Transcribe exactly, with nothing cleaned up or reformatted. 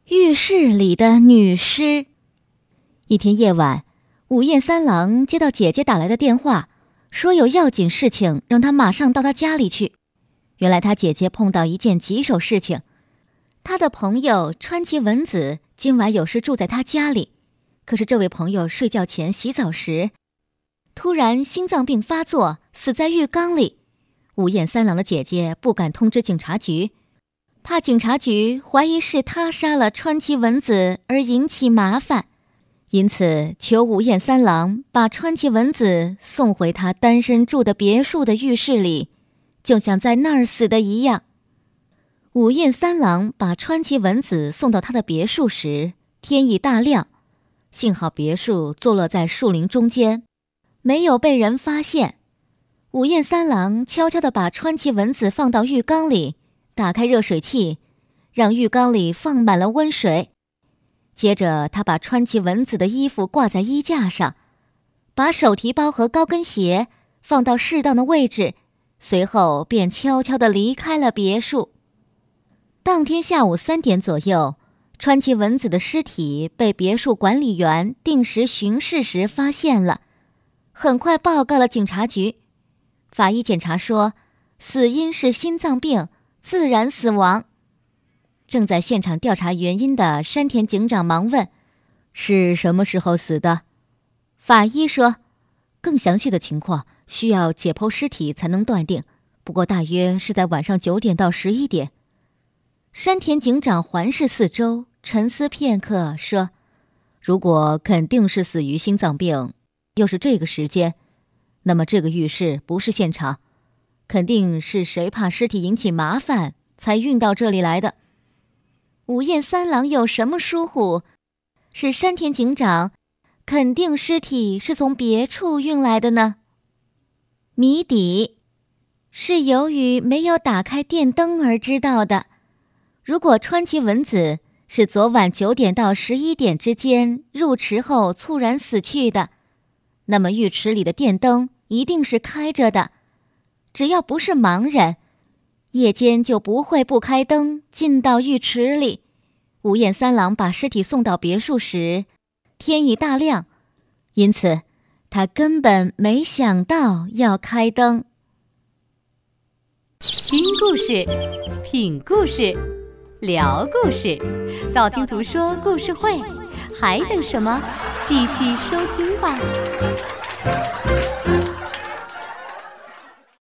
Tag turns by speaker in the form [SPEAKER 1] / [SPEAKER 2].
[SPEAKER 1] 浴室里的女尸。一天夜晚，午宴三郎接到姐姐打来的电话，说有要紧事情让他马上到他家里去。原来他姐姐碰到一件棘手事情，他的朋友川崎文子今晚有事住在他家里，可是这位朋友睡觉前洗澡时突然心脏病发作，死在浴缸里。午宴三郎的姐姐不敢通知警察局，怕警察局怀疑是他杀了川崎文子而引起麻烦，因此求午宴三郎把川崎文子送回他单身住的别墅的浴室里，就像在那儿死的一样。午宴三郎把川崎文子送到他的别墅时，天已大亮，幸好别墅坐落在树林中间，没有被人发现。午宴三郎悄悄地把川崎文子放到浴缸里，打开热水器，让浴缸里放满了温水。接着他把川崎文子的衣服挂在衣架上，把手提包和高跟鞋放到适当的位置，随后便悄悄地离开了别墅。当天下午三点左右，川崎文子的尸体被别墅管理员定时巡视时发现了，很快报告了警察局。法医检查说，死因是心脏病，自然死亡。正在现场调查原因的山田警长忙问，是什么时候死的？法医说，更详细的情况需要解剖尸体才能断定，不过大约是在晚上九点到十一点。山田警长环视四周，沉思片刻说，如果肯定是死于心脏病，又是这个时间，那么这个浴室不是现场，肯定是谁怕尸体引起麻烦才运到这里来的。午宴三郎有什么疏忽，是山田警长肯定尸体是从别处运来的呢？谜底是由于没有打开电灯而知道的。如果川崎文子是昨晚九点到十一点之间入池后猝然死去的，那么浴池里的电灯一定是开着的。只要不是盲人，夜间就不会不开灯进到浴池里。午宴三郎把尸体送到别墅时，天已大亮，因此他根本没想到要开灯。
[SPEAKER 2] 听故事，品故事，聊故事，道听途说故事会，还等什么？继续收听吧。